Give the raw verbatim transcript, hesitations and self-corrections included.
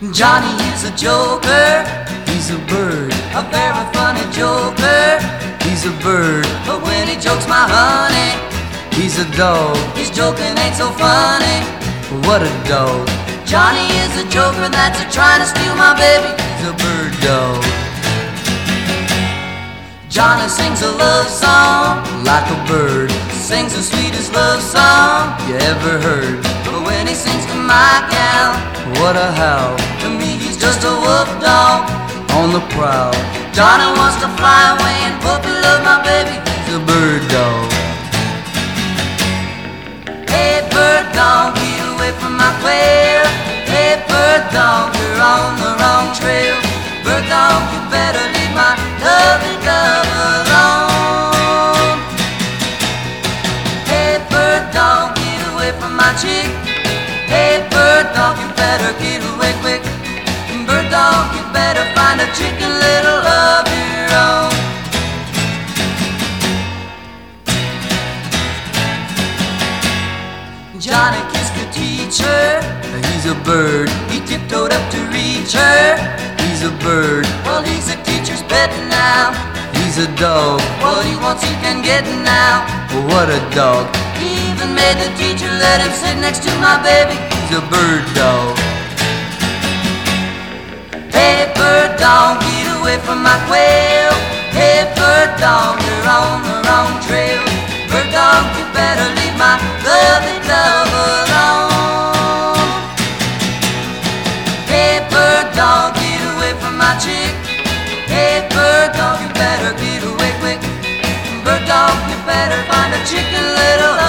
Johnny is a joker, he's a bird, a very funny joker. He's a bird, but when he jokes my honey, he's a dog. His joking ain't so funny, what a dog. Johnny is a joker that's a trying to steal my baby. He's a bird dog. Johnny sings a love song like a bird, sings the sweetest love song you ever heard. But when he sings to my gal, what a howl. To me he's just a wolf dog on the prowl. Johnny wants to fly away and puppy love my baby. He's a bird dog. Hey bird dog, get away from my quail. Hey bird dog, you're on the wrong trail. Bird dog, you better leave my lovely dove alone. Hey bird dog, get away from my chick. Hey bird dog, you better get away quick. Bird dog, you better find a chicken little of your own. Johnny kissed the teacher, he's a bird. He tiptoed up to reach her, he's a bird. Well, he's a teacher's pet now, he's a dog. What he wants he can get now, what a dog. He even made the teacher let him sit next to my baby. He's a bird dog. Hey bird dog, get away from my quail. Hey bird dog, you're on the wrong trail. Bird dog, you better leave my lovely dove alone. Hey bird dog, get away from my chick. Hey bird dog, you better get away quick. Bird dog, you better find a chicken little